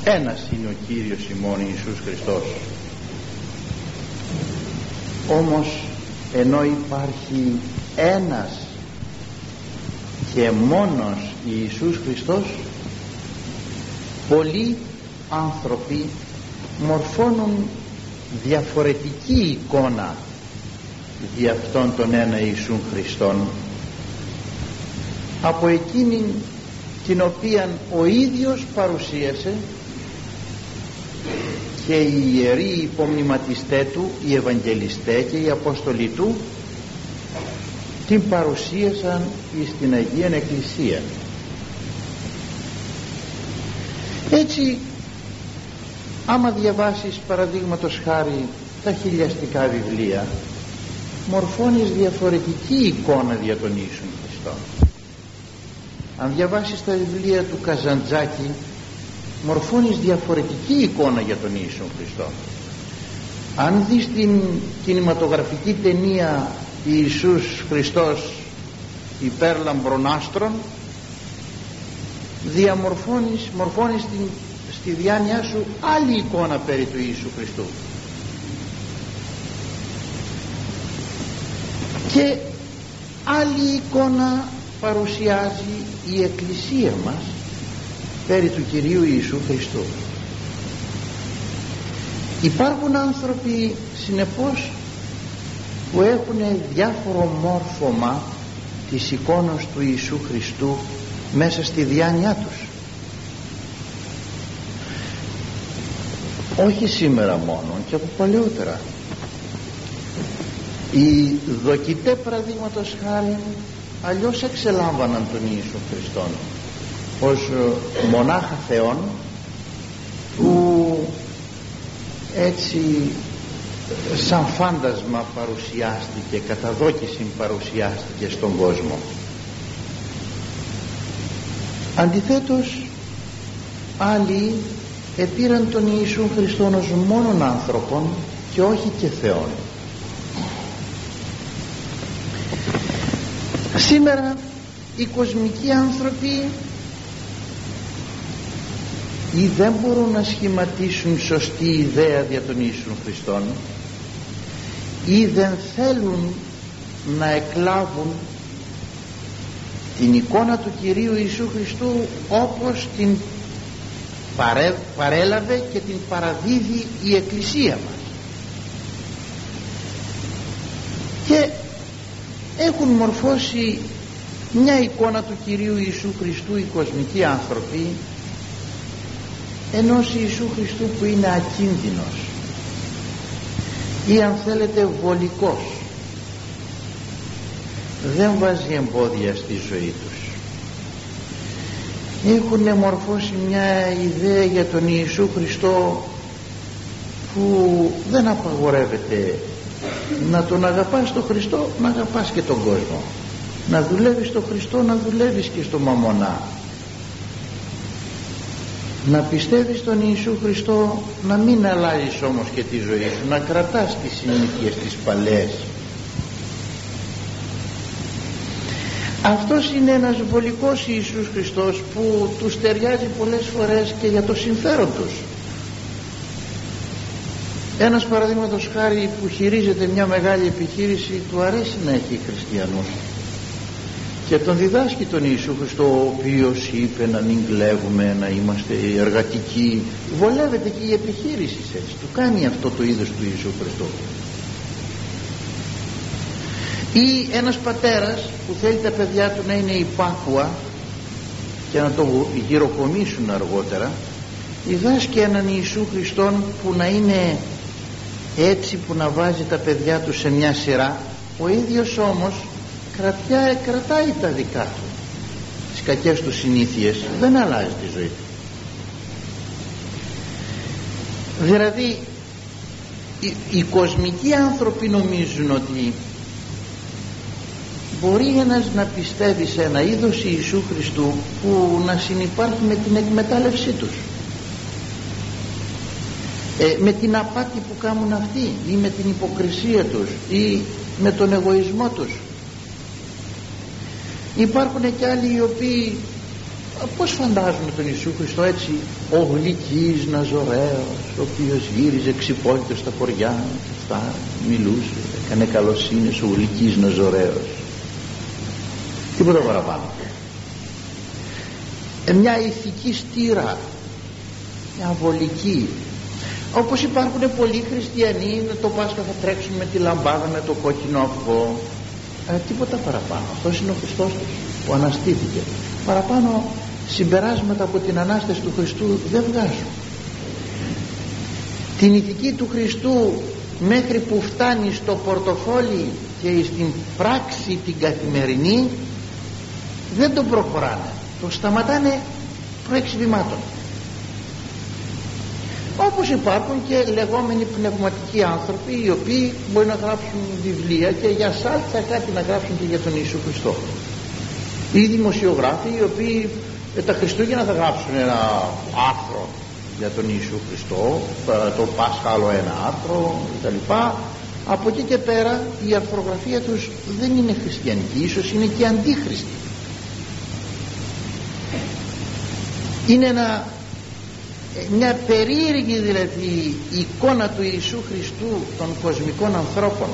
ένας είναι ο Κύριος ημών Ιησούς Χριστός. Όμως ενώ υπάρχει ένας και μόνος Ιησούς Χριστός, πολλοί άνθρωποι μορφώνουν διαφορετική εικόνα δι' αυτόν τον ένα Ιησούν Χριστόν από εκείνη την οποία ο ίδιος παρουσίασε και οι ιεροί υπομνηματιστέ του, οι Ευαγγελιστέ και οι Απόστολοι του την παρουσίασαν στην Αγία Εκκλησία. Έτσι, άμα διαβάσεις παραδείγματος χάρη τα χιλιαστικά βιβλία, μορφώνεις διαφορετική εικόνα για τον Ιησούν Χριστό. Αν διαβάσεις τα βιβλία του Καζαντζάκη, μορφώνεις διαφορετική εικόνα για τον Ιησούν Χριστό. Αν δεις την κινηματογραφική ταινία Ιησούς Χριστός υπέρλαμπρων άστρων, μορφώνεις στη διάνοιά σου άλλη εικόνα περί του Ιησού Χριστού. Και άλλη εικόνα παρουσιάζει η Εκκλησία μας περί του Κυρίου Ιησού Χριστού. Υπάρχουν άνθρωποι συνεπώς που έχουν διάφορο μόρφωμα της εικόνας του Ιησού Χριστού μέσα στη διάνοιά τους. Όχι σήμερα μόνο, και από παλαιότερα. Οι δοκιτέ παραδείγματος χάρη αλλιώς εξελάμβαναν τον Ιησού Χριστόν ως μονάχα Θεόν, που έτσι σαν φάντασμα παρουσιάστηκε, κατά δόκιση παρουσιάστηκε στον κόσμο. Αντιθέτως, άλλοι επήραν τον Ιησούν Χριστόν ως μόνον άνθρωπον και όχι και Θεόν. Σήμερα οι κοσμικοί άνθρωποι ή δεν μπορούν να σχηματίσουν σωστή ιδέα για τον Ιησούν Χριστόν, ή δεν θέλουν να εκλάβουν την εικόνα του Κυρίου Ιησού Χριστού όπως την παρέλαβε και την παραδίδει η Εκκλησία μας, και έχουν μορφώσει μια εικόνα του Κυρίου Ιησού Χριστού οι κοσμικοί άνθρωποι, ενός Ιησού Χριστού που είναι ακίνδυνος ή αν θέλετε βολικός, δεν βάζει εμπόδια στη ζωή τους. Έχουν μορφώσει μια ιδέα για τον Ιησού Χριστό που δεν απαγορεύεται να τον αγαπάς τον Χριστό, να αγαπάς και τον κόσμο, να δουλεύεις τον Χριστό, να δουλεύεις και στο μαμονά, να πιστεύεις τον Ιησού Χριστό, να μην αλλάζεις όμως και τη ζωή σου, να κρατάς τις συνήθειες τις παλαιές. Αυτός είναι ένας βολικός Ιησούς Χριστός που τους ταιριάζει πολλές φορές και για το συμφέρον τους. Ένας παραδείγματος χάρη που χειρίζεται μια μεγάλη επιχείρηση, του αρέσει να έχει χριστιανούς και τον διδάσκει τον Ιησού Χριστό, ο οποίος είπε να μην κλέβουμε, να είμαστε εργατικοί. Βολεύεται και η επιχείρηση έτσι, του κάνει αυτό το είδος του Ιησού Χριστού. Ή ένας πατέρας που θέλει τα παιδιά του να είναι υπάκουα και να το γυροκομίσουν αργότερα, διδάσκει έναν Ιησού Χριστόν που να είναι έτσι, που να βάζει τα παιδιά του σε μια σειρά, ο ίδιος όμως κρατάει τα δικά του, τις κακές του συνήθειες, δεν αλλάζει τη ζωή του. Δηλαδή οι κοσμικοί άνθρωποι νομίζουν ότι μπορεί ένας να πιστεύει σε ένα είδος Ιησού Χριστού που να συνυπάρχει με την εκμετάλλευσή τους, με την απάτη που κάνουν αυτοί, ή με την υποκρισία τους, ή με τον εγωισμό τους. Υπάρχουν και άλλοι οι οποίοι Πώς φαντάζουμε τον Ιησού Χριστό έτσι, ο γλυκής Ναζωραίος, ο οποίος γύριζε ξυπόλυτος στα χωριά και αυτά, μιλούσε, έκανε καλοσύνες, ο γλυκής Ναζωραίος, τίποτα παραπάνω. Μια ηθική στήρα, μια βολική, όπως υπάρχουν πολλοί χριστιανοί, με το Πάσχα θα τρέξουν με τη λαμπάδα, με το κόκκινο αυγό, τίποτα παραπάνω. Αυτός είναι ο Χριστός τους που αναστήθηκε. Παραπάνω συμπεράσματα από την Ανάσταση του Χριστού δεν βγάζουν. Την ηθική του Χριστού μέχρι που φτάνει στο πορτοφόλι και στην πράξη την καθημερινή δεν τον προχωράνε, το σταματάνε προέξι βημάτων. Όπως υπάρχουν και λεγόμενοι πνευματικοί άνθρωποι, οι οποίοι μπορεί να γράψουν βιβλία και για σάλτσα κάτι να γράψουν και για τον Ιησού Χριστό, ή δημοσιογράφοι οι οποίοι τα Χριστούγεννα θα γράψουν ένα άρθρο για τον Ιησού Χριστό, το Πάσχα άλλο ένα άρθρο κτλ. Από εκεί και πέρα η αρθρογραφία τους δεν είναι χριστιανική, ίσως είναι και αντίχριστη. Είναι μια περίεργη δηλαδή εικόνα του Ιησού Χριστού των κοσμικών ανθρώπων.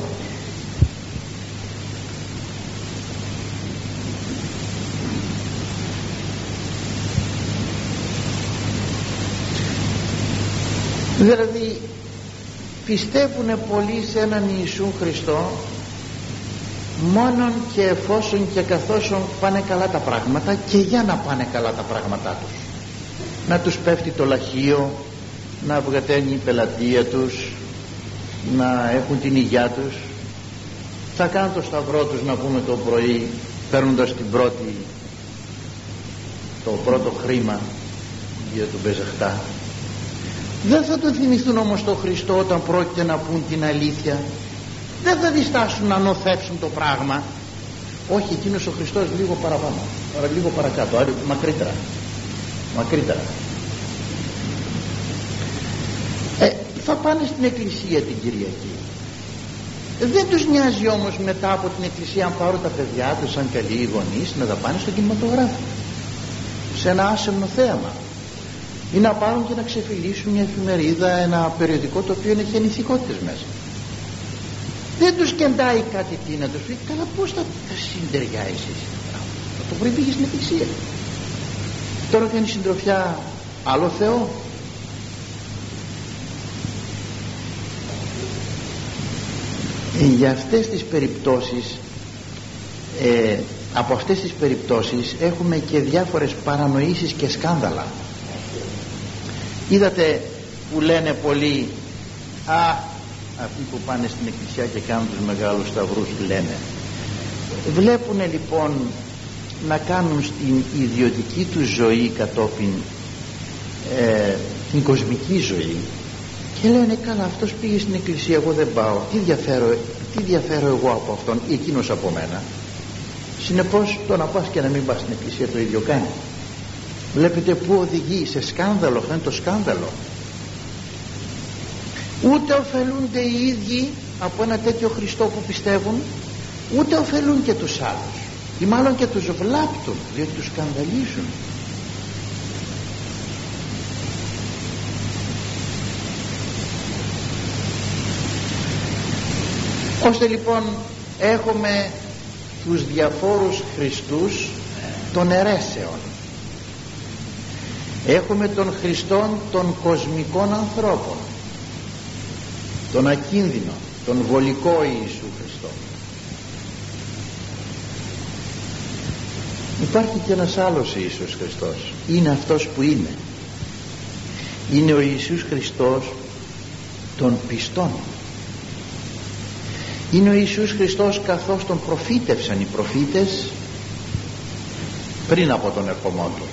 Δηλαδή πιστεύουν πολλοί σε έναν Ιησού Χριστό μόνον και εφόσον και καθώς πάνε καλά τα πράγματα, και για να πάνε καλά τα πράγματά τους, να τους πέφτει το λαχείο, να βγαταίνει η πελατεία τους, να έχουν την υγειά τους, θα κάνουν το σταυρό τους, να πούμε, το πρωί, παίρνοντας το πρώτο χρήμα για τον Πεζαχτά. Δεν θα τον θυμηθούν όμως τον Χριστό όταν πρόκειται να πούν την αλήθεια. Δεν θα διστάσουν να νοθεύσουν το πράγμα. Όχι, εκείνος ο Χριστός λίγο παραπάνω, λίγο παρακάτω, μακρύτερα. Θα πάνε στην εκκλησία την Κυριακή. Δεν τους νοιάζει όμως μετά από την εκκλησία, αν πάρουν τα παιδιά τους σαν καλοί γονείς, να τα πάνε στο κινηματογράφο, σε ένα άσεμνο θέαμα, ή να πάρουν και να ξεφυλίσουν μια εφημερίδα, ένα περιοδικό το οποίο έχει ανηθικότητες μέσα. Δεν τους κεντάει κάτι τι να τους πει. Καλά, πώς θα συντεριάσεις? Το πρωί πήγες στην εκκλησία, τώρα κάνει συντροφιά άλλο Θεό. Για αυτές τις περιπτώσεις, από αυτές τις περιπτώσεις έχουμε και διάφορες παρανοήσεις και σκάνδαλα. Είδατε που λένε πολλοί, αυτοί που πάνε στην εκκλησία και κάνουν τους μεγάλους σταυρούς, λένε, βλέπουνε λοιπόν να κάνουν στην ιδιωτική του ζωή κατόπιν την κοσμική ζωή, και λένε, καλά, αυτός πήγε στην εκκλησία, εγώ δεν πάω, τι διαφέρω εγώ από αυτόν ή εκείνος από μένα? Συνεπώς το να πας και να μην πας στην εκκλησία το ίδιο κάνει. Βλέπετε που οδηγεί σε σκάνδαλο. Αυτό είναι το σκάνδαλο. Ούτε ωφελούνται οι ίδιοι από ένα τέτοιο Χριστό που πιστεύουν, ούτε ωφελούν και τους άλλους, ή μάλλον και τους βλάπτουν, διότι τους σκανδαλίζουν. Ώστε λοιπόν έχουμε τους διαφόρους Χριστούς των αιρέσεων. Έχουμε τον Χριστόν των κοσμικών ανθρώπων, τον ακίνδυνο, τον βολικό Ιησού Χριστό. Υπάρχει και ένας άλλος Ιησούς Χριστός. Είναι αυτός που είναι. Είναι ο Ιησούς Χριστός των πιστών. Είναι ο Ιησούς Χριστός καθώς τον προφήτευσαν οι προφήτες πριν από τον ερχομό του,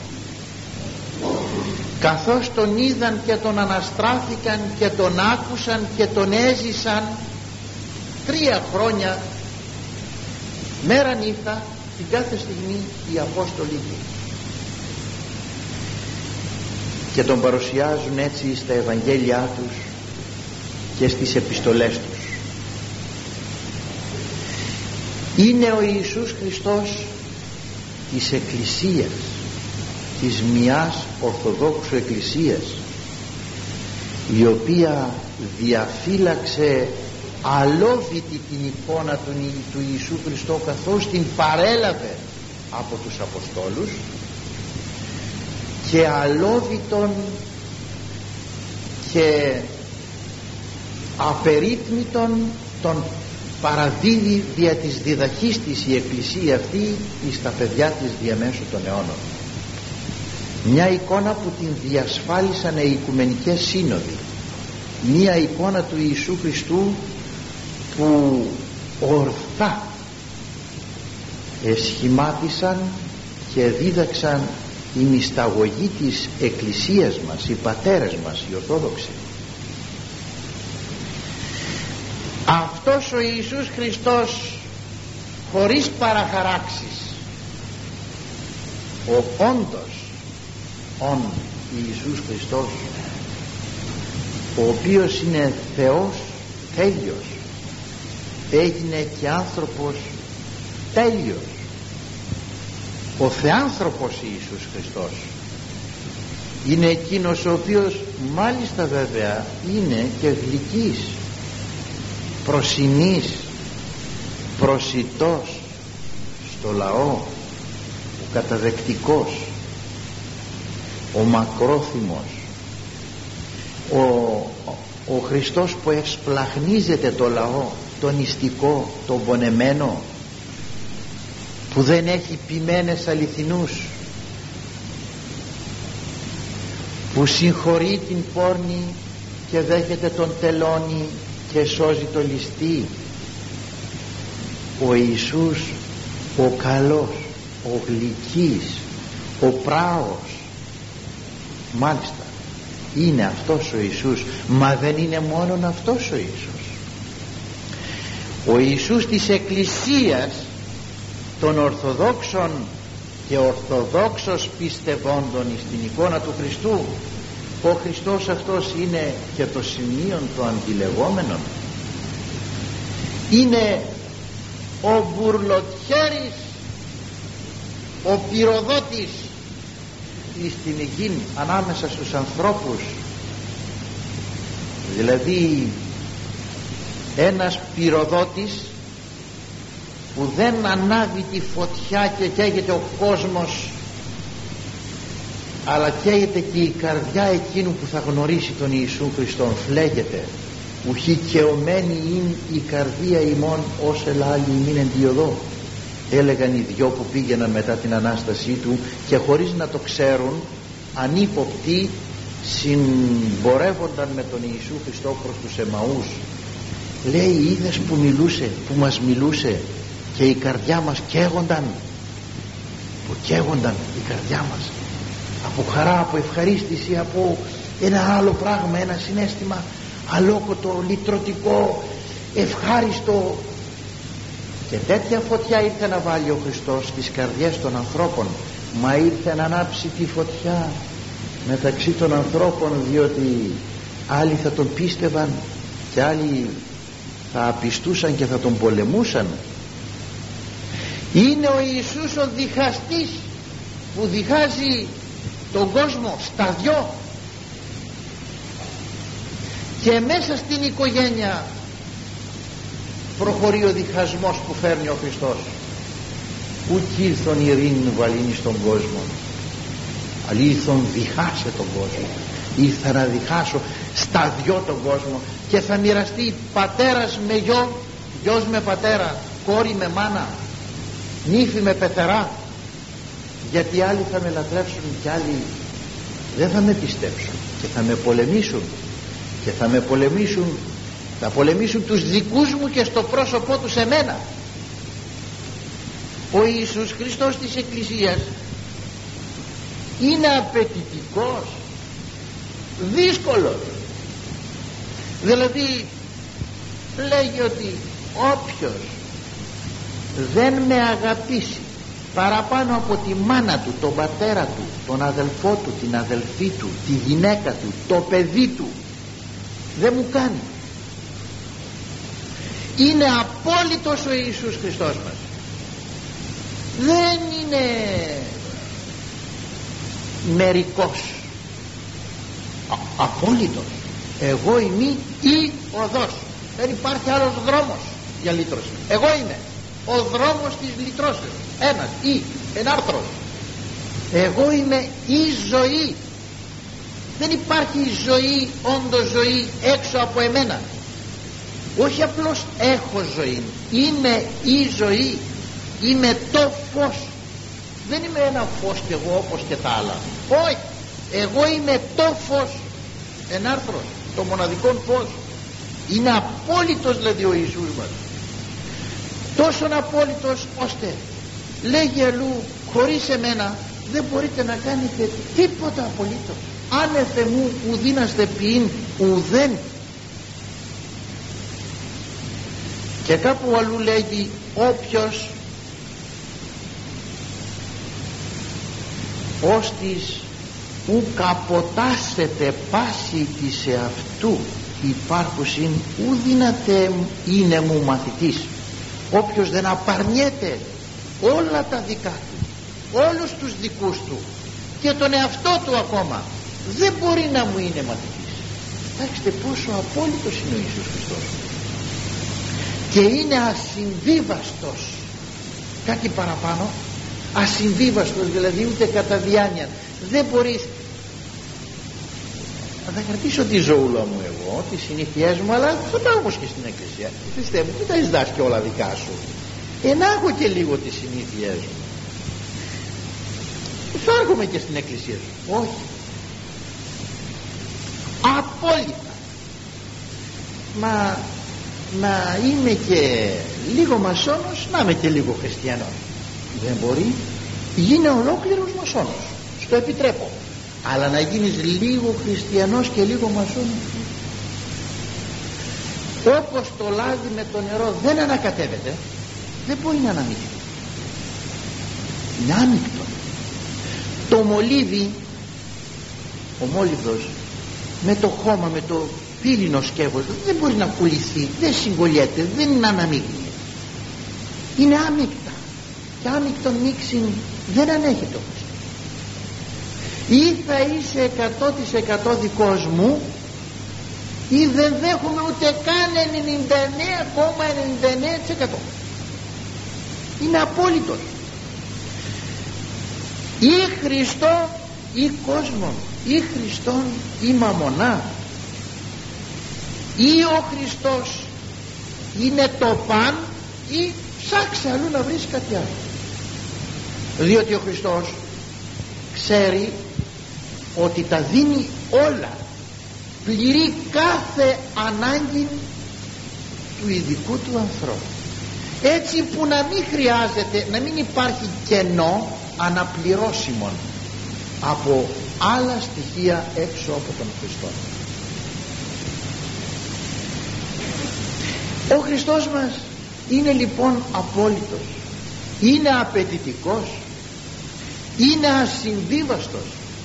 καθώς τον είδαν και τον αναστράφηκαν και τον άκουσαν και τον έζησαν 3 χρόνια μέρα νύχτα, την κάθε στιγμή οι Απόστολοι του, και τον παρουσιάζουν έτσι στα Ευαγγέλια τους και στις επιστολές τους. Είναι ο Ιησούς Χριστός της Εκκλησίας, της μιας Ορθοδόξου Εκκλησίας, η οποία διαφύλαξε αλόβητη την εικόνα του Ιησού Χριστού, καθώς την παρέλαβε από τους Αποστόλους, και αλόβητον και απερίτμητον τον παραδίδει δια της διδαχής της η Εκκλησία αυτή στα παιδιά της διαμέσου των αιώνων. Μια εικόνα που την διασφάλισαν οι Οικουμενικές Σύνοδοι, μια εικόνα του Ιησού Χριστού που ορθά εσχημάτισαν και δίδαξαν η μυσταγωγή της Εκκλησίας μας, οι πατέρες μας, οι Ορθόδοξοι. Αυτός ο Ιησούς Χριστός, χωρίς παραχαράξεις, ο όντως Ιησούς Χριστός, ο οποίος είναι Θεός τέλειος, έγινε και άνθρωπος τέλειος, ο Θεάνθρωπος Ιησούς Χριστός είναι εκείνος ο οποίος μάλιστα βέβαια είναι και γλυκής, προσινής, προσιτός στο λαό, ο καταδεκτικός, ο μακρόθυμος, ο Χριστός που ευσπλαχνίζεται το λαό, τον νηστικό, τον πονεμένο, που δεν έχει ποιμένες αληθινούς, που συγχωρεί την πόρνη και δέχεται τον τελώνη και σώζει το ληστή. Ο Ιησούς, ο καλός, ο γλυκής, ο πράος, μάλιστα είναι αυτός ο Ιησούς. Μα δεν είναι μόνον αυτός ο Ιησούς. Ο Ιησούς της Εκκλησίας των Ορθοδόξων και ορθοδόξος πιστευόντων στην εικόνα του Χριστού, ο Χριστός αυτός είναι και το σημείο του αντιλεγόμενων, είναι ο μπουρλοτιέρης, ο πυροδότης στην γη ανάμεσα στους ανθρώπους. Δηλαδή ένας πυροδότης που δεν ανάβει τη φωτιά και καίγεται ο κόσμος, αλλά καίγεται και η καρδιά εκείνου που θα γνωρίσει τον Ιησού Χριστόν. Φλέγεται ουχή καιωμένη είναι η καρδία ημών ως ελάλη ημίν εν διοδό, έλεγαν οι δυο που πήγαιναν μετά την Ανάστασή του και χωρίς να το ξέρουν, ανύποπτοι, συμπορεύονταν με τον Ιησού Χριστό προς τους Εμαούς. Λέει, είδες που μιλούσε, που μας μιλούσε και η καρδιά μας καίγονταν, που καίγονταν η καρδιά μας από χαρά, από ευχαρίστηση, από ένα άλλο πράγμα, ένα συναίσθημα αλόκοτο, λυτρωτικό, ευχάριστο. Και τέτοια φωτιά ήρθε να βάλει ο Χριστός στις καρδιές των ανθρώπων. Μα ήρθε να ανάψει τη φωτιά μεταξύ των ανθρώπων, διότι άλλοι θα τον πίστευαν και άλλοι θα απιστούσαν και θα τον πολεμούσαν. Είναι ο Ιησούς ο διχαστής που διχάζει τον κόσμο στα δυο, και μέσα στην οικογένεια προχωρεί ο διχασμός που φέρνει ο Χριστός. Ουκ ήλθον ειρήνη βαλήνη στον κόσμο, αλλά ήλθον διχάσε τον κόσμο. Ήρθα να διχάσω στα δυο τον κόσμο, και θα μοιραστεί πατέρας με γιο, γιος με πατέρα, κόρη με μάνα, νύφη με πεθερά, γιατί άλλοι θα με λατρεύσουν και άλλοι δεν θα με πιστέψουν και θα με πολεμήσουν, και θα με πολεμήσουν, θα πολεμήσουν τους δικούς μου και στο πρόσωπό τους εμένα. Ο Ιησούς Χριστός της Εκκλησίας είναι απαιτητικός, δύσκολος. Δηλαδή λέγει ότι όποιος δεν με αγαπήσει παραπάνω από τη μάνα του, τον πατέρα του, τον αδελφό του, την αδελφή του, τη γυναίκα του, το παιδί του, δεν μου κάνει. Είναι απόλυτος ο Ιησούς Χριστός μας. Δεν είναι μερικός, απόλυτος. Εγώ είμαι η οδός, δεν υπάρχει άλλος δρόμος για λύτρωση. Εγώ είμαι ο δρόμος της λυτρώσεως, ένας ή ενάρθρος. Εγώ είμαι η ζωή. Δεν υπάρχει ζωή, όντως ζωή, έξω από εμένα. Όχι απλώς έχω ζωή, είμαι η ζωή, είμαι το φως. Δεν είμαι ένα φως κι εγώ όπως και τα άλλα, όχι, εγώ είμαι το φως, ενάρθρος, το μοναδικό φως. Είναι απόλυτος δηλαδή ο Ιησούς μας, τόσον απόλυτος ώστε λέγει αλλού, χωρίς εμένα δεν μπορείτε να κάνετε τίποτα απολύτως. Άνεθε μου ουδήναστε ποιήν ουδέν. Και κάπου αλλού λέγει, όποιος ώστις ουκ αποτάσσεται πάση της εαυτού υπάρχουσιν ουδύνατε είναι μου μαθητής. Όποιος δεν απαρνιέται όλα τα δικά του, όλους τους δικούς του και τον εαυτό του ακόμα, δεν μπορεί να μου είναι μαθητής. Κοιτάξτε πόσο απόλυτος είναι ο Ιησούς Χριστός, και είναι ασυμβίβαστος. Κάτι παραπάνω, ασυμβίβαστος, δηλαδή ούτε κατά διάνοια. Δεν μπορείς να κρατήσω τη ζωούλα μου εγώ, τις συνήθειές μου, αλλά θα πάω όμως και στην εκκλησία. Χριστέ μου, μην τα ζητάς και όλα δικά σου, ενάγω και λίγο τις συνήθειές μου, θα έρχομαι και στην εκκλησία σου. Όχι, απόλυτα. Μα να είμαι και λίγο μασόνος, να είμαι και λίγο χριστιανός, δεν μπορεί. Γίνε ολόκληρος μασόνος, στο επιτρέπω, αλλά να γίνεις λίγο χριστιανός και λίγο μασόνος, όπως το λάδι με το νερό δεν ανακατεύεται, δεν μπορεί να αναμειχθεί, είναι άνοιχτο. Το μολύβι, ο μόλιβδος με το χώμα, με το πύληνο σκεύος δεν μπορεί να πουληθεί, δεν συγκολλιέται, δεν είναι αναμείγνη, είναι άμυκτα, και άμυκτον μίξιν δεν ανέχεται όμως. Ή θα είσαι 100% δικός μου, ή δεν δέχομαι ούτε καν 99,99%. Είναι απόλυτος. Ή Χριστό ή κόσμο, ή Χριστόν ή μαμονά. Ή ο Χριστός είναι το παν, ή ψάξε αλλού να βρεις κάτι άλλο. Διότι ο Χριστός ξέρει ότι τα δίνει όλα, πληρεί κάθε ανάγκη του ειδικού του ανθρώπου, έτσι που να μην χρειάζεται, να μην υπάρχει κενό αναπληρώσιμον από άλλα στοιχεία έξω από τον Χριστό. Ο Χριστός μας είναι λοιπόν απόλυτος, είναι απαιτητικός, είναι ασυμβίβαστος,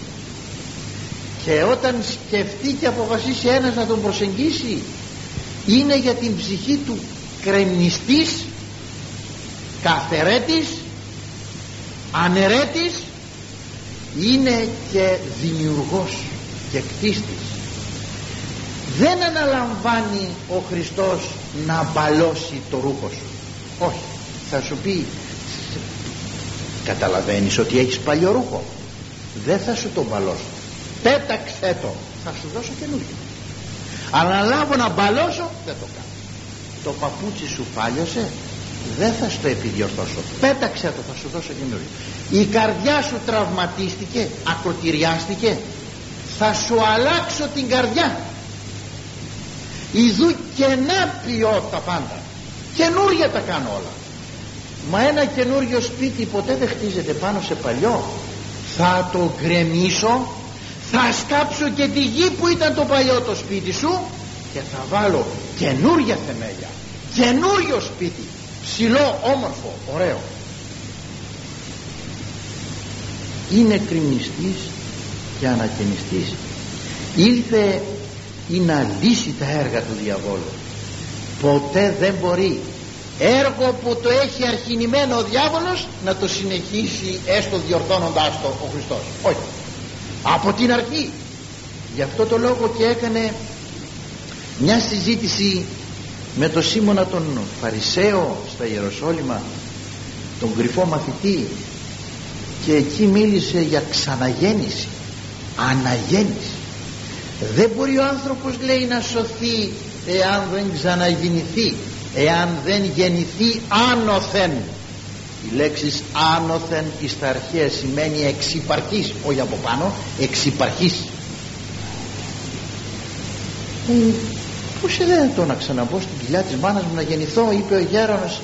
και όταν σκεφτεί και αποφασίσει ένας να τον προσεγγίσει, είναι για την ψυχή του κρεμνιστής, καθερέτης, αναιρέτης, είναι και δημιουργός και κτίστης. Δεν αναλαμβάνει ο Χριστός να μπαλώσει το ρούχο σου, όχι, θα σου πει, καταλαβαίνεις ότι έχεις παλιό ρούχο, δεν θα σου το μπαλώσω, πέταξε το, θα σου δώσω καινούργιο. Αλλά να λάβω να μπαλώσω, δεν το κάνω. Το παπούτσι σου φάλιωσε, δεν θα στο επιδιορθώσω, πέταξε το, θα σου δώσω καινούργιο. Η καρδιά σου τραυματίστηκε, ακροτηριάστηκε, θα σου αλλάξω την καρδιά. Ιδού κενά ποιώ τα πάντα, καινούρια τα κάνω όλα. Μα ένα καινούριο σπίτι ποτέ δεν χτίζεται πάνω σε παλιό. Θα το γκρεμίσω, θα σκάψω και τη γη που ήταν το παλιό το σπίτι σου και θα βάλω καινούρια θεμέλια, καινούριο σπίτι, ψηλό, όμορφο, ωραίο. Είναι κρυμνιστής και ανακαινιστής. Ήλθε ή να λύσει τα έργα του διαβόλου. Ποτέ δεν μπορεί έργο που το έχει αρχινημένο ο διάβολος να το συνεχίσει, έστω διορθώνοντάς το ο Χριστός. Όχι, από την αρχή. Γι' αυτό το λόγο και έκανε μια συζήτηση με τον Σίμωνα τον Φαρισαίο στα Ιεροσόλυμα, τον κρυφό μαθητή, και εκεί μίλησε για ξαναγέννηση, αναγέννηση. Δεν μπορεί ο άνθρωπος, λέει, να σωθεί εάν δεν ξαναγεννηθεί, εάν δεν γεννηθεί άνωθεν. Η λέξη άνωθεν εις τα αρχαία σημαίνει εξυπαρχής, όχι από πάνω, εξυπαρχής. Πώς δεν το να ξαναμπω στην κοιλιά της μάνας μου να γεννηθώ, είπε ο γέροντας.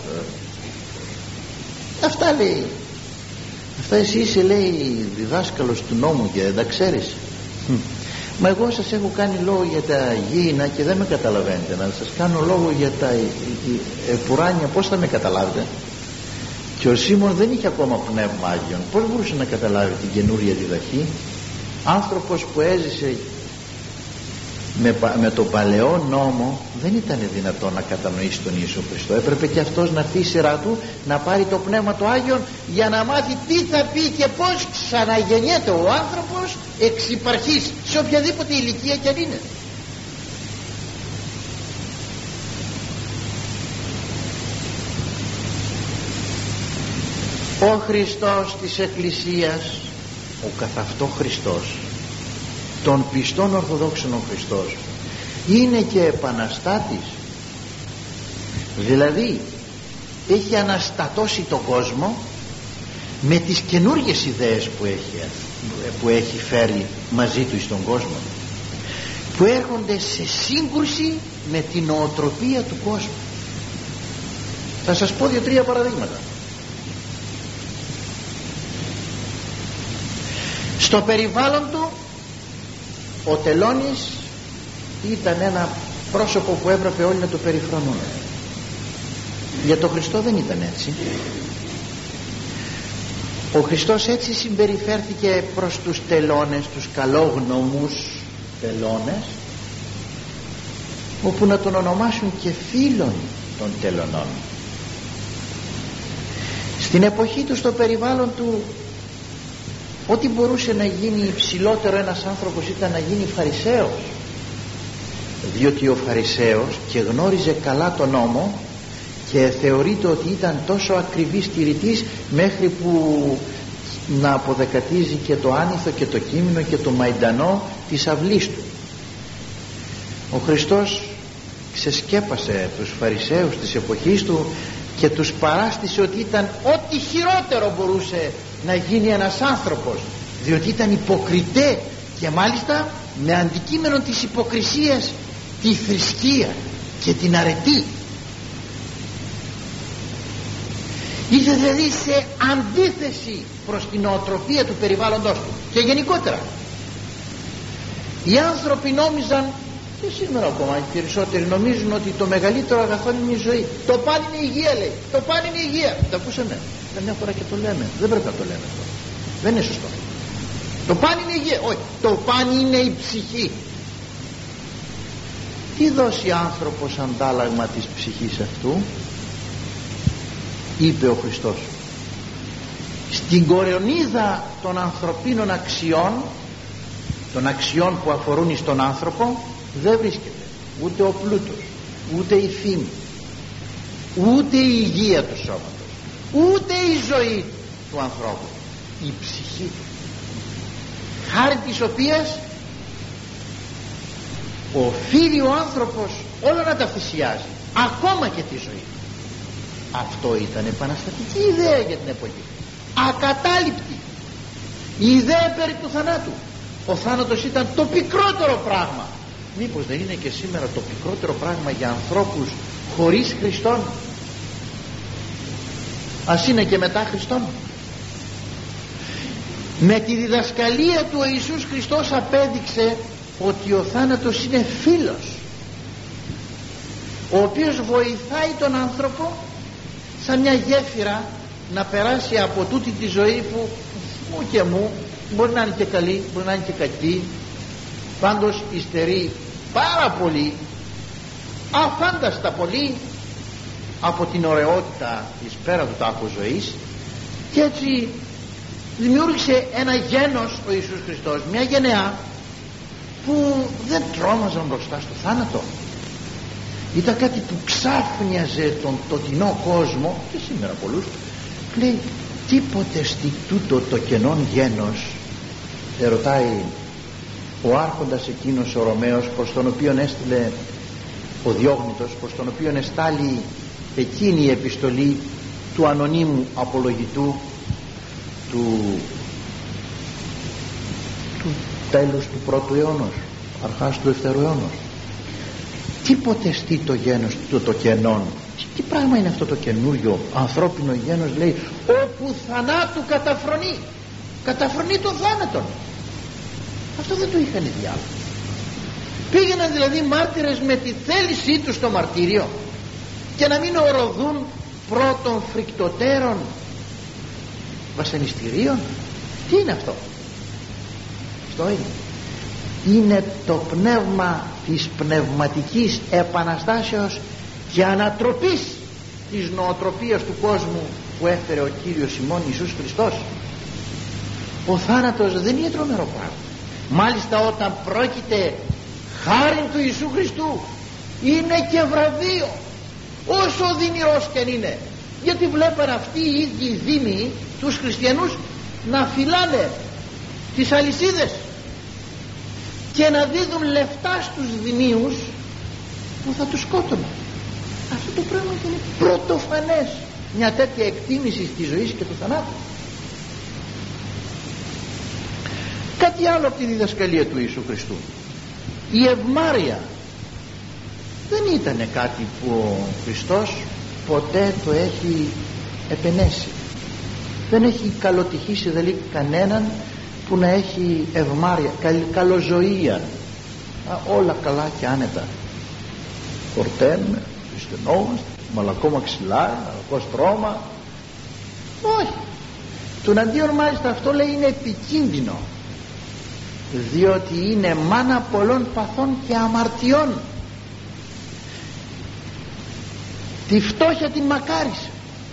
Αυτά λέει. Αυτά εσύ είσαι, λέει, διδάσκαλος του νόμου και δεν τα ξέρεις. Μα εγώ σας έχω κάνει λόγο για τα γήινα και δεν με καταλαβαίνετε. Να σας κάνω λόγο για τα πουράνια, πώς θα με καταλάβετε? Και ο Σίμων δεν είχε ακόμα πνεύμα Άγιον. Πώς μπορούσε να καταλάβει την καινούρια διδαχή? Άνθρωπος που έζησε με τον παλαιό νόμο δεν ήταν δυνατόν να κατανοήσει τον Ιησού Χριστό. Έπρεπε και αυτός να έρθει η σειρά του να πάρει το πνεύμα του Άγιον για να μάθει τι θα πει και πώς ξαναγεννιέται ο άνθρωπος εξ υπαρχής, σε οποιαδήποτε ηλικία κι αν είναι. Ο Χριστός της Εκκλησίας, ο καθ' αυτό Χριστός των πιστών Ορθοδόξων, ο Χριστός είναι και επαναστάτης. Δηλαδή έχει αναστατώσει τον κόσμο με τις καινούργιες ιδέες που έχει φέρει μαζί του στον κόσμο, που έρχονται σε σύγκρουση με την νοοτροπία του κόσμου. Θα σας πω 2-3 παραδείγματα. Στο περιβάλλον του ο Τελώνης ήταν ένα πρόσωπο που έπρεπε όλοι να το περιφρονούν. Για τον Χριστό δεν ήταν έτσι. Ο Χριστός έτσι συμπεριφέρθηκε προς τους τελώνες, τους καλόγνωμους τελώνες, όπου να τον ονομάσουν και φίλων των τελωνών. Στην εποχή του, στο περιβάλλον του, ό,τι μπορούσε να γίνει υψηλότερο ένας άνθρωπος ήταν να γίνει Φαρισαίος, διότι ο Φαρισαίος και γνώριζε καλά τον νόμο και θεωρείται ότι ήταν τόσο ακριβής τηρητής μέχρι που να αποδεκατίζει και το άνηθο και το κείμενο και το μαϊντανό της αυλής του. Ο Χριστός ξεσκέπασε τους Φαρισαίους της εποχής του και τους παράστησε ότι ήταν ό,τι χειρότερο μπορούσε να γίνει ένας άνθρωπος, διότι ήταν υποκριτέ και μάλιστα με αντικείμενο της υποκρισίας τη θρησκεία και την αρετή. Ήρθε δηλαδή σε αντίθεση προς την νοοτροπία του περιβάλλοντος του. Και γενικότερα οι άνθρωποι νόμιζαν, και σήμερα ακόμα οι περισσότεροι νομίζουν, ότι το μεγαλύτερο αγαθό είναι η ζωή. Το παν είναι η υγεία, λέει. Το παν είναι η υγεία. Το ακούσαμε καμιά φορά και το λέμε. Δεν πρέπει να το λέμε αυτό. Δεν είναι σωστό. Το παν είναι η υγεία. Όχι. Το παν είναι η ψυχή. Τι δώσει άνθρωπος αντάλλαγμα της ψυχής αυτού? Είπε ο Χριστός, στην κορονίδα των ανθρωπίνων αξιών, των αξιών που αφορούν στον άνθρωπο, δεν βρίσκεται ούτε ο πλούτος, ούτε η φήμη, ούτε η υγεία του σώματος, ούτε η ζωή του ανθρώπου, η ψυχή του, χάρη της οποίας οφείλει ο άνθρωπος όλο να τα θυσιάζει, ακόμα και τη ζωή. Αυτό ήταν επαναστατική ιδέα για την εποχή, ακατάληπτη. Η ιδέα περί του θανάτου. Ο θάνατος ήταν το πικρότερο πράγμα. Μήπως δεν είναι και σήμερα το πικρότερο πράγμα για ανθρώπους χωρίς Χριστόν? Ας είναι και μετά Χριστόν. Με τη διδασκαλία του ο Ιησούς Χριστός απέδειξε ότι ο θάνατος είναι φίλος, ο οποίος βοηθάει τον άνθρωπο σαν μια γέφυρα να περάσει από τούτη τη ζωή που μου και μου μπορεί να είναι και καλή, μπορεί να είναι και κακή, πάντως υστερεί πάρα πολύ, αφάνταστα πολύ, από την ωραιότητα της πέρα του τάφου ζωής, και έτσι δημιούργησε ένα γένος ο Ιησούς Χριστός, μια γενεά που δεν τρόμαζαν μπροστά στο θάνατο. Ήταν κάτι που ξάφνιαζε τον τοτινό κόσμο και σήμερα πολλούς. Λέει, τίποτε στη τούτο το κενόν γένος, ρωτάει ο άρχοντας εκείνος ο Ρωμαίος, προς τον οποίον έστειλε ο Διόγνητος, προς τον οποίον εστάλει εκείνη η επιστολή του ανωνύμου απολογητού του τέλους του πρώτου αιώνος, αρχάς του δεύτερου αιώνος. Τίποτε στεί το γένος το κενόν. Τι πράγμα είναι αυτό το καινούριο ανθρώπινο γένος, λέει, όπου θανάτου καταφρονεί τον θάνατον. Αυτό δεν το είχαν οι διάλογοι. Πήγαιναν δηλαδή μάρτυρες με τη θέλησή τους στο μαρτύριο και να μην οροδούν πρώτων φρικτοτέρων βασανιστήριων. Τι είναι αυτό? Αυτό είναι το πνεύμα της πνευματικής επαναστάσεως και ανατροπής της νοοτροπίας του κόσμου που έφερε ο Κύριος ημών Ιησούς Χριστός. Ο θάνατος δεν είναι τρομερό πράγμα. Μάλιστα όταν πρόκειται χάριν του Ιησού Χριστού είναι και βραβείο, όσο δυνηρός και αν είναι. Γιατί βλέπαν αυτοί οι ίδιοι δήμοι τους χριστιανούς να φυλάνε τις αλυσίδες και να δίδουν λεφτά στους δημίους που θα τους σκότωναν. Αυτό το πράγμα είναι πρωτοφανές, μια τέτοια εκτίμηση της ζωής και του θανάτου. Κάτι άλλο από τη διδασκαλία του Ιησού Χριστού. Η ευμάρεια δεν ήταν κάτι που ο Χριστός ποτέ το έχει επενέσει. Δεν έχει καλοτυχήσει δηλαδή κανέναν που να έχει ευμάρεια, καλοζωία, όλα καλά και άνετα. Κορταίνουμε, χριστιανόμαστε, μαλακό μαξιλάρι, μαλακό στρώμα. Όχι. Τουναντίον μάλιστα αυτό λέει είναι επικίνδυνο, διότι είναι μάνα πολλών παθών και αμαρτιών. Τη φτώχεια την μακάρισε.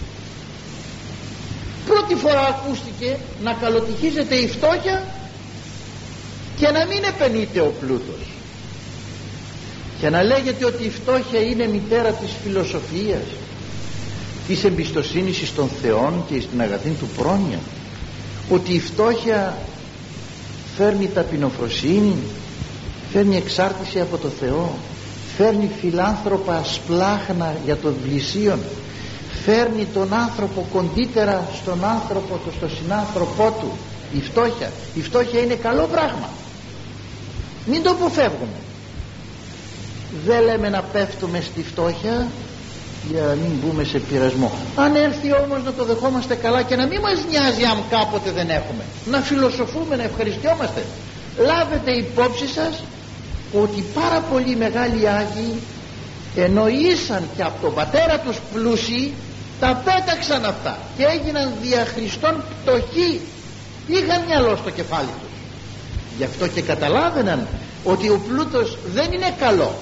Πρώτη φορά ακούστηκε να καλοτυχίζεται η φτώχεια και να μην επενείται ο πλούτος και να λέγεται ότι η φτώχεια είναι μητέρα της φιλοσοφίας, της εμπιστοσύνης εις τον Θεόν και στην αγαθήν του πρόνοια, ότι η φτώχεια φέρνει ταπεινοφροσύνη, φέρνει εξάρτηση από το Θεό, φέρνει φιλάνθρωπα σπλάχνα για τον πλησίον, φέρνει τον άνθρωπο κοντύτερα στον άνθρωπο του, στον συνάνθρωπό του. Η φτώχεια είναι καλό πράγμα, μην το αποφεύγουμε. Δεν λέμε να πέφτουμε στη φτώχεια για να μην μπούμε σε πειρασμό. Αν έρθει όμως να το δεχόμαστε καλά και να μην μας νοιάζει αν κάποτε δεν έχουμε, να φιλοσοφούμε, να ευχαριστιόμαστε. Λάβετε υπόψη σας ότι πάρα πολλοί μεγάλοι Άγιοι, ενώ ήσαν και από τον πατέρα τους πλούσιοι, τα πέταξαν αυτά και έγιναν δια Χριστόν πτωχοί. Είχαν μυαλό στο κεφάλι τους, γι' αυτό και καταλάβαιναν ότι ο πλούτος δεν είναι καλό,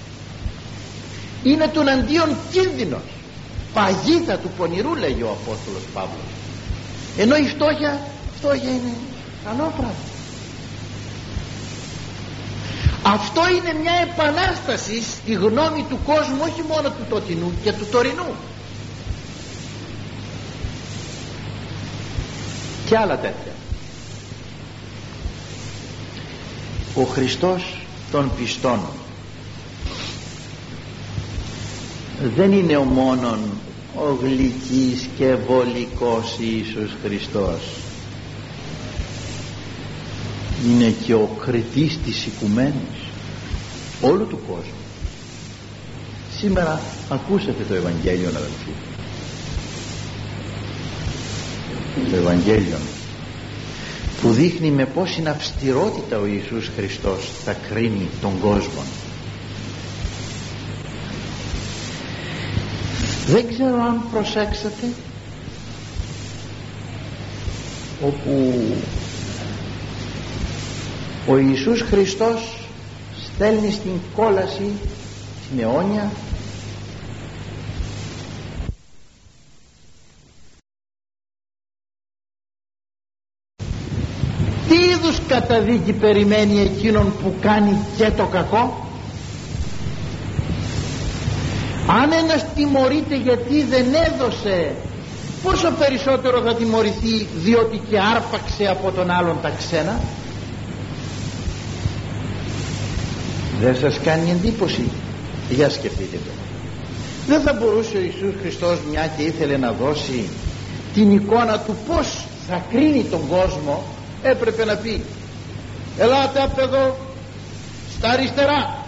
είναι τον αντίον κίνδυνος, παγίδα του πονηρού, λέγει ο Απόστολος Παύλος. Ενώ η φτώχεια είναι καλό πράγμα. Αυτό είναι μια επανάσταση στη γνώμη του κόσμου, όχι μόνο του τοτινού και του τωρινού και άλλα τέτοια. Ο Χριστός των πιστών δεν είναι ο μόνον ο γλυκής και βολικός Ιησούς Χριστός, είναι και ο κριτής της οικουμένης όλου του κόσμου. Σήμερα ακούσατε το Ευαγγέλιο, αδελφοί, το Ευαγγέλιο που δείχνει με πόση αυστηρότητα ο Ιησούς Χριστός θα κρίνει τον κόσμο. Δεν ξέρω αν προσέξατε όπου ο Ιησούς Χριστός στέλνει στην κόλαση, στην αιώνια, καταδίκη περιμένει εκείνον που κάνει και το κακό? Αν ένας τιμωρείται γιατί δεν έδωσε, πόσο περισσότερο θα τιμωρηθεί διότι και άρπαξε από τον άλλον τα ξένα? Δεν σας κάνει εντύπωση? Για σκεφτείτε το. Δεν θα μπορούσε ο Ιησούς Χριστός, μια και ήθελε να δώσει την εικόνα του πως θα κρίνει τον κόσμο, έπρεπε να πει: ελάτε απ' εδώ στα αριστερά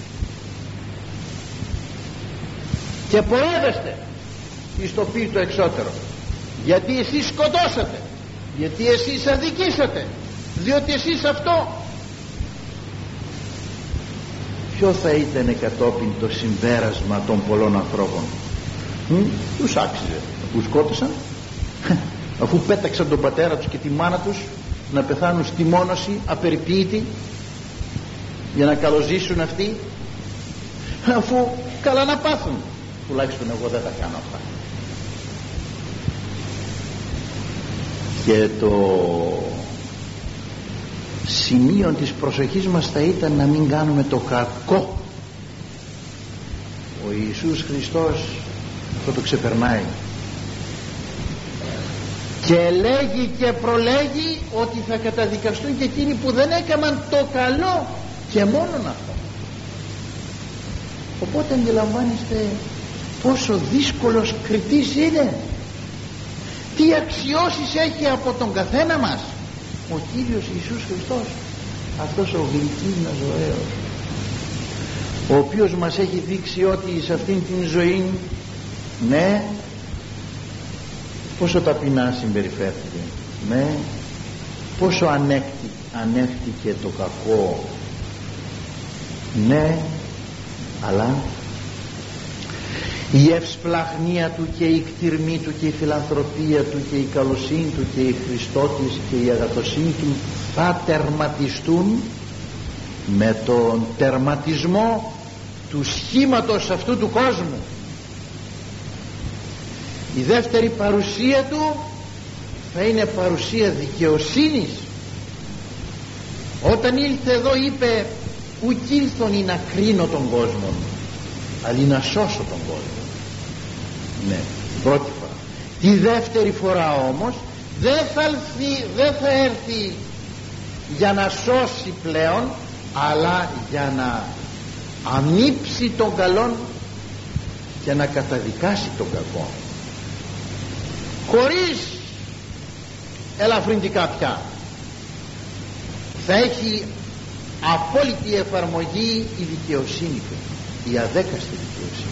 και πορεύεστε εις το πύρτο εξώτερο, γιατί εσείς σκοτώσατε, γιατί εσείς αδικήσατε, διότι εσείς αυτό. Ποιο θα ήταν κατόπιν το συμπέρασμα των πολλών ανθρώπων? Τους άξιζε που σκότωσαν, αφού πέταξαν τον πατέρα τους και τη μάνα τους να πεθάνουν στη μόνωση απεριποίητοι για να καλοζήσουν αυτοί, αφού καλά να πάθουν. Τουλάχιστον εγώ δεν τα κάνω αυτά. Και το σημείο της προσοχής μας θα ήταν να μην κάνουμε το κακό. Ο Ιησούς Χριστός αυτό το ξεπερνάει και λέγει και προλέγει ότι θα καταδικαστούν και εκείνοι που δεν έκαναν το καλό, και μόνον αυτό. Οπότε αντιλαμβάνεστε πόσο δύσκολος κριτής είναι, τι αξιώσεις έχει από τον καθένα μας ο Κύριος Ιησούς Χριστός, αυτός ο γλυκύς ζωέος, ο οποίος μας έχει δείξει ότι σε αυτήν την ζωή, ναι, πόσο ταπεινά συμπεριφέρθηκε, ναι, πόσο ανέχτηκε το κακό, ναι, αλλά η ευσπλαχνία του και η κτηρμή του και η φιλανθρωπία του και η καλοσύνη του και η Χριστότης και η αγαθοσύνη του θα τερματιστούν με τον τερματισμό του σχήματος αυτού του κόσμου. Η δεύτερη παρουσία του θα είναι παρουσία δικαιοσύνης. Όταν ήλθε εδώ είπε: ουκ ήλθον να κρίνω τον κόσμο, αλλά να σώσω τον κόσμο. Ναι, πρώτη φορά. Τη δεύτερη φορά όμως δεν θα έρθει για να σώσει πλέον, αλλά για να αμύψει τον καλόν και να καταδικάσει τον κακό, χωρίς ελαφρυντικά πια. Θα έχει απόλυτη εφαρμογή η δικαιοσύνη του, η αδέκαστη δικαιοσύνη.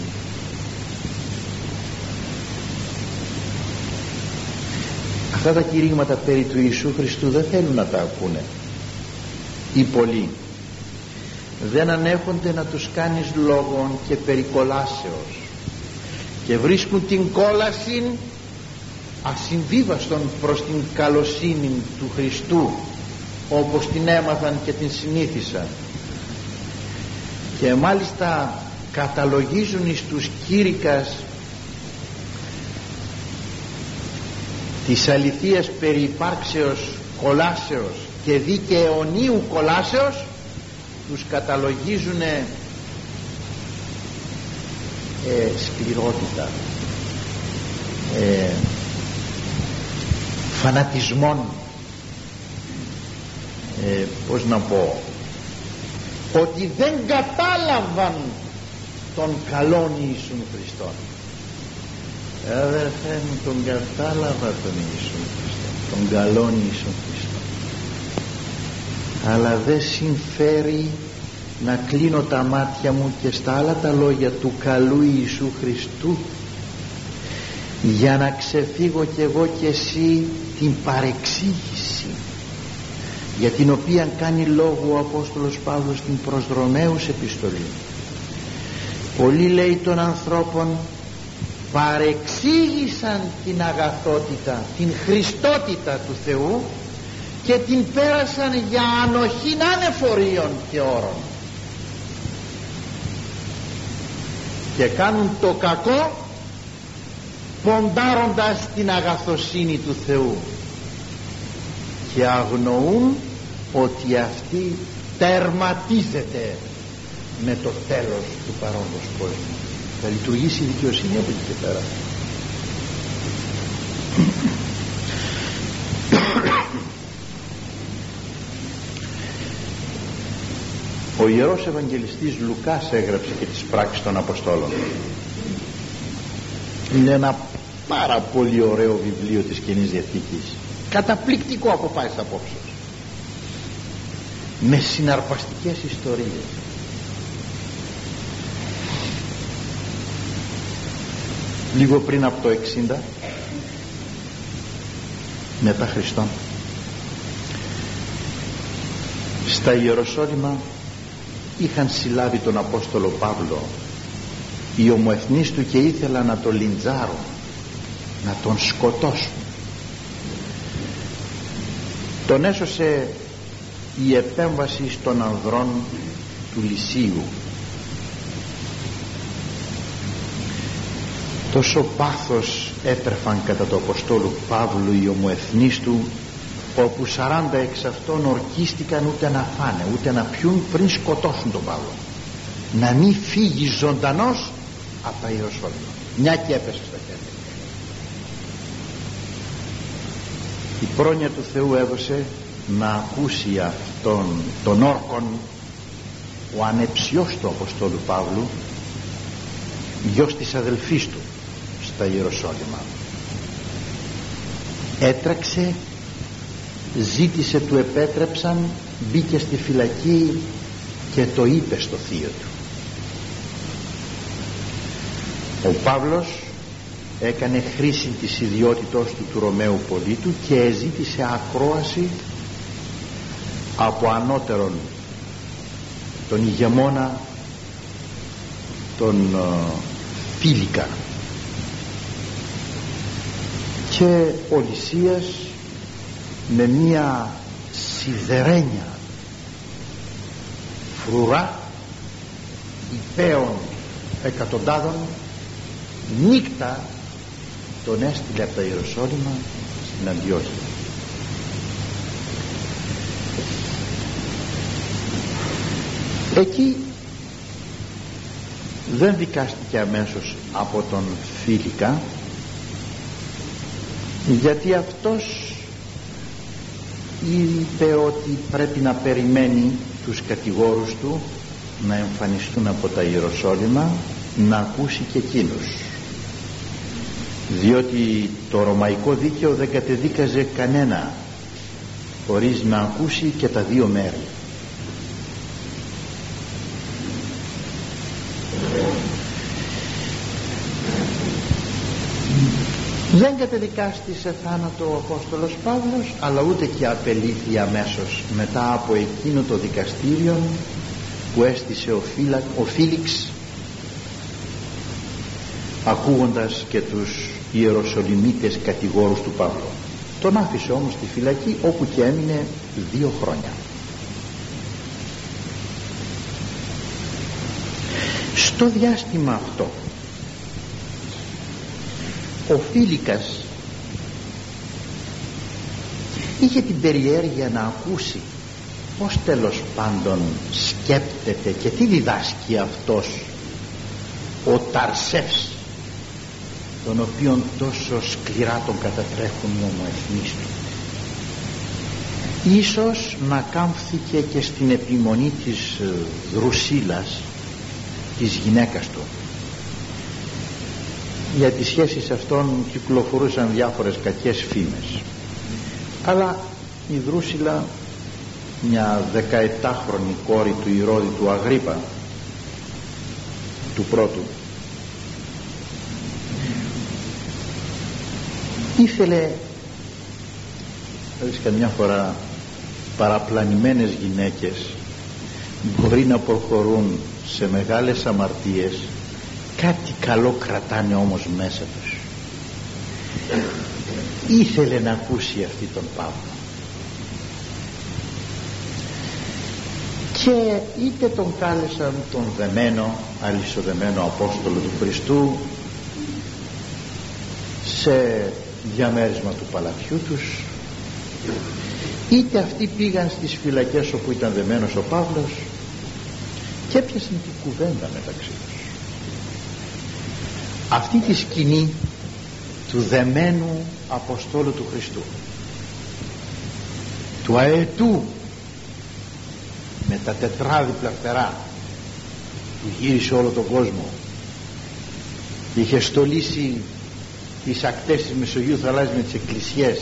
Αυτά τα κηρύγματα περί του Ιησού Χριστού δεν θέλουν να τα ακούνε οι πολλοί. Δεν ανέχονται να τους κάνεις λόγον και περικολάσεως, και βρίσκουν την κόλαση ασυμβίβαστον προς την καλοσύνη του Χριστού, όπως την έμαθαν και την συνήθισαν, και μάλιστα καταλογίζουν εις τους κήρυκας της αληθείας περί υπάρξεως κολάσεως και δικαιαιωνίου κολάσεως, τους καταλογίζουν σκληρότητα, φανατισμών, πώς να πω, ότι δεν κατάλαβαν τον καλόν Ιησούν Χριστόν. Αδερφέ μου, τον κατάλαβα τον Ιησούν Χριστό, τον καλόν Ιησούν Χριστό, αλλά δεν συμφέρει να κλείνω τα μάτια μου και στα άλλα τα λόγια του καλού Ιησού Χριστού, για να ξεφύγω κι εγώ κι εσύ την παρεξήγηση για την οποία κάνει λόγο ο Απόστολος Παύλος στην προς Ρωμαίους επιστολή. Πολλοί, λέει, των ανθρώπων παρεξήγησαν την αγαθότητα, την χριστότητα του Θεού και την πέρασαν για ανοχήν ανεφορίων και όρων, και κάνουν το κακό ποντάροντας την αγαθοσύνη του Θεού, και αγνοούν ότι αυτή τερματίζεται με το τέλος του παρόντος κόσμου. Θα λειτουργήσει η δικαιοσύνη από εκεί και πέρα. Ο Ιερός Ευαγγελιστής Λουκάς έγραψε και τις πράξεις των Αποστόλων. Είναι ένα πάρα πολύ ωραίο βιβλίο της Καινής Διαθήκης, καταπληκτικό από πάσης απόψεως, με συναρπαστικές ιστορίες. Λίγο πριν από το 60 μετά Χριστόν, στα Ιεροσόλυμα είχαν συλλάβει τον Απόστολο Παύλο οι ομοεθνείς του και ήθελαν να τον λιντζάρουν, να τον σκοτώσουν. Τον έσωσε η επέμβαση των ανδρών του Λυσίου. Τόσο πάθος έτρεφαν κατά του Αποστόλου Παύλου οι ομοεθνείς του, όπου 40 εξ αυτών ορκίστηκαν ούτε να φάνε ούτε να πιούν πριν σκοτώσουν τον Παύλο, να μην φύγει ζωντανός από τα Ιεροσόλυμα, μια και έπεσε στα χέρια. Η πρόνοια του Θεού έδωσε να ακούσει αυτόν τον όρκον ο ανεψιός του Αποστόλου Παύλου, γιος της αδελφής του στα Ιεροσόλυμα. Έτρεξε, ζήτησε, του επέτρεψαν, μπήκε στη φυλακή και το είπε στο θείο του. Ο Παύλος έκανε χρήση της ιδιότητός του Ρωμαίου πολίτου και ζήτησε ακρόαση από ανώτερον τον ηγεμόνα τον Φίλικα, και ο Λυσίας με μία σιδερένια φρουρά υπέων εκατοντάδων νύχτα τον έστειλε από τα Ιεροσόλυμα στην Αντιόχεια. Εκεί δεν δικάστηκε αμέσως από τον Φίλικα, γιατί αυτός είπε ότι πρέπει να περιμένει τους κατηγόρους του να εμφανιστούν από τα Ιεροσόλυμα, να ακούσει και εκείνους, διότι το ρωμαϊκό δίκαιο δεν κατεδίκαζε κανένα χωρίς να ακούσει και τα δύο μέρη. Δεν κατεδικάστη σε θάνατο ο Απόστολος Παύλος, αλλά ούτε και απελήθη αμέσως μετά από εκείνο το δικαστήριο που έστησε ο Φίλιξ, ακούγοντας και τους Ιεροσολυμίτες κατηγόρους του Παύλου. Τον άφησε όμως στη φυλακή, όπου και έμεινε 2 χρόνια. Στο διάστημα αυτό ο Φίλικας είχε την περιέργεια να ακούσει πως τέλος πάντων σκέπτεται και τι διδάσκει αυτός ο Ταρσεύς, τον οποίον τόσο σκληρά τον κατατρέχουν οι ομοεθνείς του. Ίσως να κάμφθηκε και στην επιμονή της Δρουσίλας, της γυναίκας του. Για τις σχέσεις αυτών κυκλοφορούσαν διάφορες κακές φήμες, αλλά η Δρούσιλα, μια 17χρονη κόρη του Ηρώδη του Αγρίπα του πρώτου, ήθελε, δηλαδή καμιά φορά παραπλανημένες γυναίκες μπορεί να προχωρούν σε μεγάλες αμαρτίες, κάτι καλό κρατάνε όμως μέσα τους. Ήθελε να ακούσει αυτή τον Παύλο, και είτε τον κάλεσαν τον δεμένο, αλυσοδεμένο Απόστολο του Χριστού σε διαμέρισμα του παλατιού τους, είτε αυτοί πήγαν στις φυλακές όπου ήταν δεμένος ο Παύλος και έπιασαν την κουβέντα μεταξύ τους. Αυτή τη σκηνή του δεμένου Αποστόλου του Χριστού, του αετού με τα τετράδιπλα φτερά που γύρισε όλο τον κόσμο, είχε στολίσει τις ακτές της Μεσογείου θαλάσσης με τις εκκλησιές,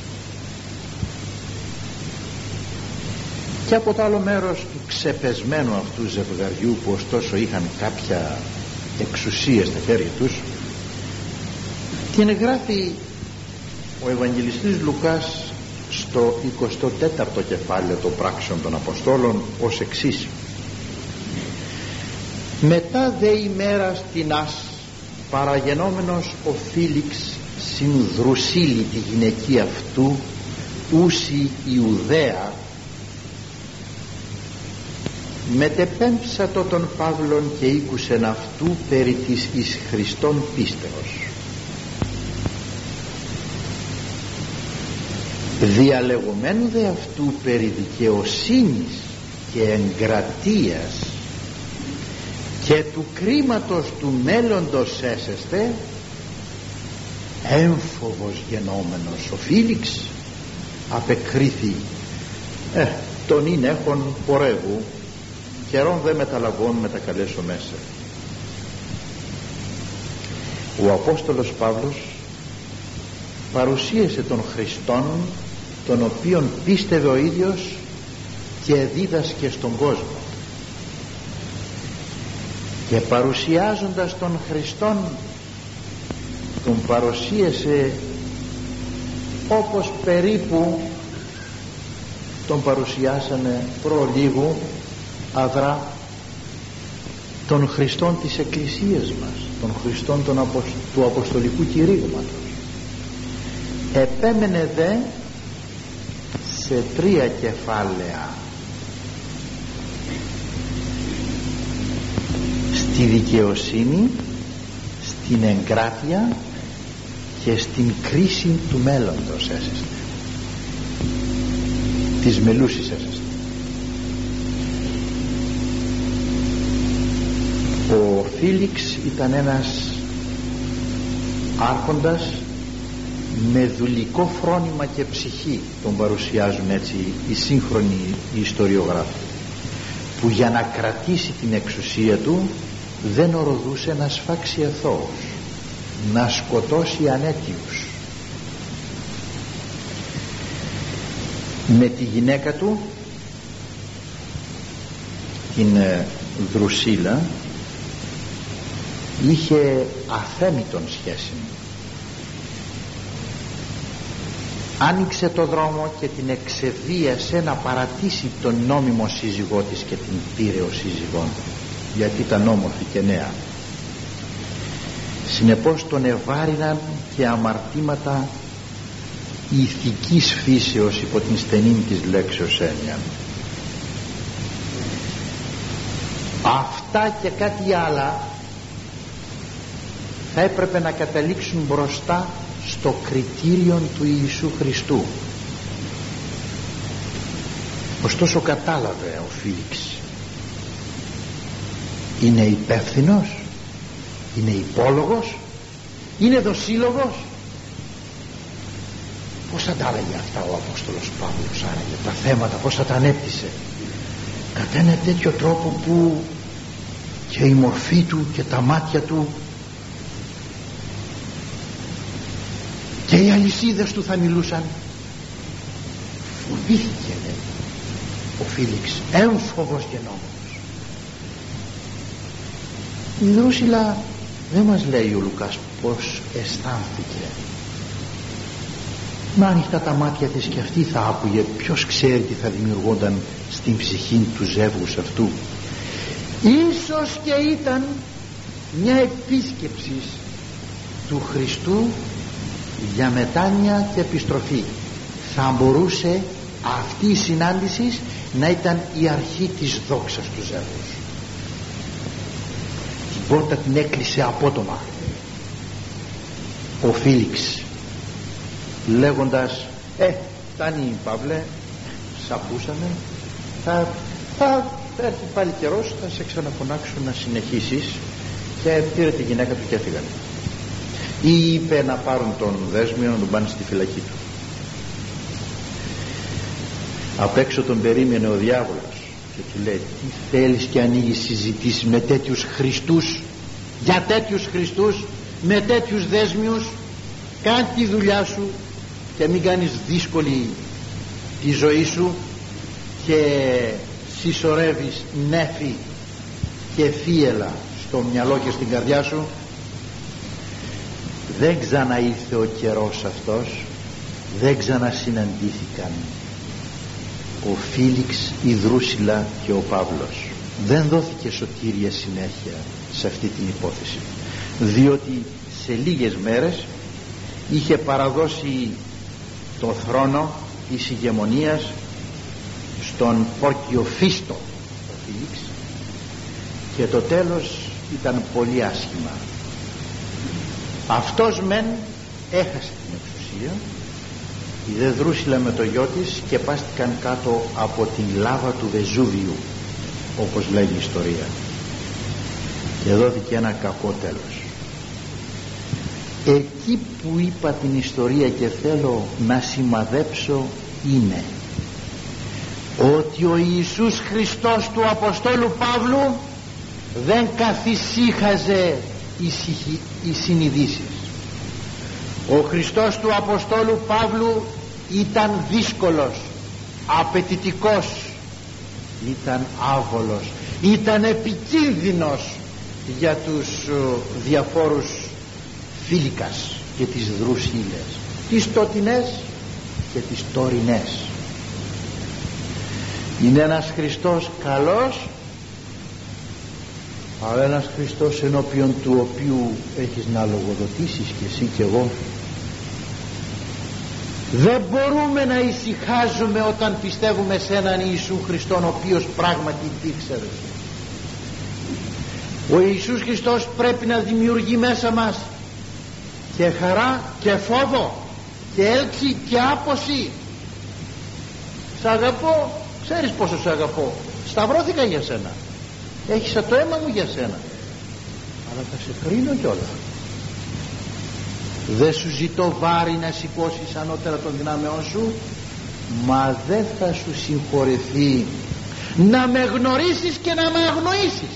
και από το άλλο μέρος του ξεπεσμένου αυτού ζευγαριού που ωστόσο είχαν κάποια εξουσία στα χέρια τους, την γράφει ο Ευαγγελιστής Λουκάς στο 24ο κεφάλαιο των πράξεων των Αποστόλων ως εξής: μετά δε ημέρας τινάς παραγενόμενος ο Φίλιξ συν Δρουσίλη τη γυναική αυτού ούση Ιουδαία, μετεπέμψατο τον Παύλον και ήκουσεν αυτού περί της εις Χριστόν πίστεως. Διαλεγωμένου δε αυτού περί δικαιοσύνης και εγκρατείας και του κρίματος του μέλλοντος έσεσθε, έμφοβος γενόμενος ο Φίλιξ απεκρίθη, τον είναι έχον πορεύου, καιρόν δε μεταλαβών μετακαλέσω μέσα. Ο Απόστολος Παύλος παρουσίασε τον Χριστόν, τον οποίον πίστευε ο ίδιος και δίδασκε στον κόσμο, και παρουσιάζοντας τον Χριστόν τον παρουσίασε όπως περίπου τον παρουσιάσανε προλίγου αδρά τον Χριστόν της Εκκλησίας μας, τον Χριστόν του Αποστολικού κηρύγματος. Επέμενε δε σε 3 κεφάλαια στη δικαιοσύνη, στην εγκράτεια και στην κρίση του μέλλοντος έσαστε, της μελούσης έσαστε. Ο Φίλιξ ήταν ένας άρχοντας με δουλικό φρόνημα και ψυχή, τον παρουσιάζουν έτσι οι σύγχρονοι ιστοριογράφοι, που για να κρατήσει την εξουσία του δεν οροδούσε να σφάξει αθώους, να σκοτώσει ανέτιους. Με τη γυναίκα του, την Δρουσίλα, είχε αθέμητον σχέση. Άνοιξε το δρόμο και την εξεβίασε να παρατήσει τον νόμιμο σύζυγό της και την πήρε ο σύζυγόν, γιατί ήταν όμορφη και νέα. Συνεπώς τον ευάρυναν και αμαρτήματα ηθικής φύσεως υπό την στενή της λέξεως έννοια. Αυτά και κάτι άλλα θα έπρεπε να καταλήξουν μπροστά στο κριτήριο του Ιησού Χριστού. Ωστόσο κατάλαβε ο Φίλιξ, είναι υπεύθυνος, είναι υπόλογος, είναι δοσύλλογος. Πώς θα τα έλεγε αυτά ο Απόστολος Παύλος άραγε, τα θέματα πώς θα τα ανέπτυσε? Κατά ένα τέτοιο τρόπο που και η μορφή του και τα μάτια του και οι αλυσίδες του θα μιλούσαν. Φοβήθηκε, λέει ο Φίλιξ, έμφοβος γενόμενος. Η Δρούσιλα δεν μας λέει ο Λουκάς πως αισθάνθηκε. Με ανοιχτά τα μάτια της και αυτή θα άκουγε, ποιος ξέρει τι θα δημιουργόταν στην ψυχή του ζεύγους αυτού. Ίσως και ήταν μια επίσκεψη του Χριστού για μετάνοια και επιστροφή. Θα μπορούσε αυτή η συνάντηση να ήταν η αρχή της δόξας του ζεύγους. Την πόρτα την έκλεισε απότομα ο Φίλιξ, λέγοντας φτάνει Παύλε, σαπούσαμε, θα έρθει πάλι καιρός, θα σε ξαναφωνάξουν να συνεχίσεις. Και πήρε τη γυναίκα του και έφυγαν. Ή είπε να πάρουν τον Δέσμιο να τον πάνε στη φυλακή του. Απ' έξω τον περίμενε ο διάβολος και του λέει: τι θέλεις και ανοίγεις συζητήσεις με τέτοιους Χριστούς, για τέτοιους Χριστούς, με τέτοιους Δέσμιους? Κάνε τη δουλειά σου και μην κάνεις δύσκολη τη ζωή σου και συσσωρεύεις νέφη και θύελα στο μυαλό και στην καρδιά σου. Δεν ξαναήρθε ο καιρός αυτός, δεν ξανασυναντήθηκαν ο Φίλιξ, η Δρούσιλα και ο Παύλος. Δεν δόθηκε σωτήρια συνέχεια σε αυτή την υπόθεση, διότι σε λίγες μέρες είχε παραδώσει το θρόνο της ηγεμονίας στον Πόρκιο Φίστο ο Φίλιξ, και το τέλος ήταν πολύ άσχημα. Αυτός μεν έχασε την εξουσία, η δε Δρούσιλα με το γιο της και πάστηκαν κάτω από την λάβα του Βεζούβιου, όπως λέγει η ιστορία, και δόθηκε ένα κακό τέλος. Εκεί που είπα την ιστορία και θέλω να σημαδέψω είναι ότι ο Ιησούς Χριστός του Αποστόλου Παύλου δεν καθησύχαζε οι συνειδήσεις. Ο Χριστός του Αποστόλου Παύλου ήταν δύσκολος, απαιτητικός, ήταν άβολος, ήταν επικίνδυνος για τους διαφόρους Φίλικας και τις Δρουσίλες, τις τότινες και τις τωρινές. Είναι ένας Χριστός καλός, αλλά ένας Χριστός ενώπιον του οποίου έχεις να λογοδοτήσεις και εσύ και εγώ. Δεν μπορούμε να ησυχάζουμε όταν πιστεύουμε σε έναν Ιησού Χριστόν ο οποίος πράγματι υπήρξε. Ο Ιησούς Χριστός πρέπει να δημιουργεί μέσα μας και χαρά και φόβο και έλξη και άποση. Σ' αγαπώ, ξέρεις πόσο σ' αγαπώ, σταυρώθηκα για σένα, έχισα το αίμα μου για σένα, αλλά θα σε κρίνω κιόλα. Δεν σου ζητώ βάρη να σηκώσεις ανώτερα των δυνάμεών σου, μα δεν θα σου συγχωρεθεί να με γνωρίσεις και να με αγνοήσεις,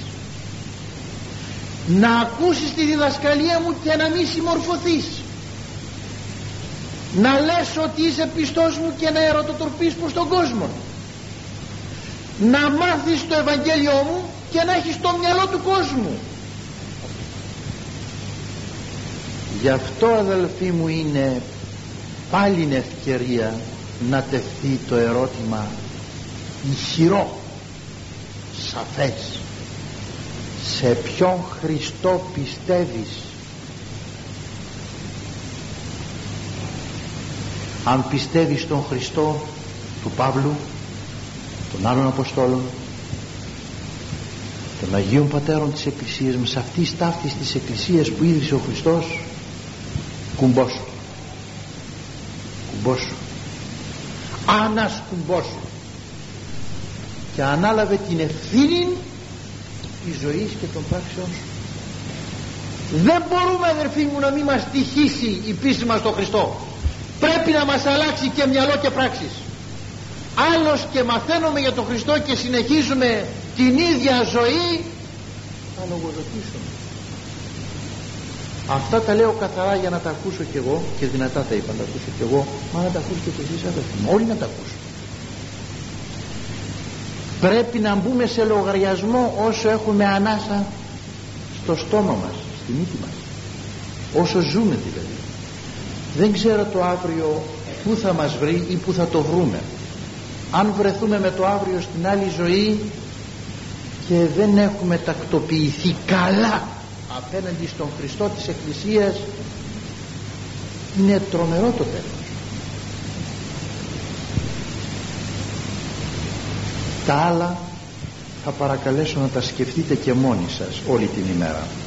να ακούσεις τη διδασκαλία μου και να μην συμμορφωθείς, να λες ότι είσαι πιστός μου και να ερωτοτροπείς προς τον κόσμο, να μάθεις το Ευαγγέλιό μου και να έχεις το μυαλό του κόσμου. Γι' αυτό, αδελφοί μου, είναι πάλι ευκαιρία να τεθεί το ερώτημα ηχηρό, σαφές: σε ποιον Χριστό πιστεύεις? Αν πιστεύεις στον Χριστό του Παύλου, των άλλων Αποστόλων, των Αγίων Πατέρων της Εκκλησίας μας, αυτής ταύτης της Εκκλησίας που ίδρυσε ο Χριστός, κουμπόσου, κουμπόσου, ανασκουμπόσου, και ανάλαβε την ευθύνη της ζωής και των πράξεων σου. Δεν μπορούμε, αδερφοί μου, να μην μας τυχήσει η πίστη μας στον Χριστό. Πρέπει να μας αλλάξει και μυαλό και πράξεις. Άλλος και μαθαίνουμε για τον Χριστό και συνεχίζουμε την ίδια ζωή, θα λογοδοτήσουμε. Αυτά τα λέω καθαρά για να τα ακούσω κι εγώ, και δυνατά τα είπα να τα ακούσω κι εγώ, μα να τα ακούσω και εσείς, αδερφοί μου, όλοι να τα ακούσουν. Πρέπει να μπούμε σε λογαριασμό όσο έχουμε ανάσα στο στόμα μας, στη μύτη μας, όσο ζούμε δηλαδή. Δεν ξέρω το αύριο πού θα μας βρει ή πού θα το βρούμε. Αν βρεθούμε με το αύριο στην άλλη ζωή και δεν έχουμε τακτοποιηθεί καλά απέναντι στον Χριστό της Εκκλησίας, είναι τρομερό το τέλος. Τα άλλα θα παρακαλέσω να τα σκεφτείτε και μόνοι σας όλη την ημέρα.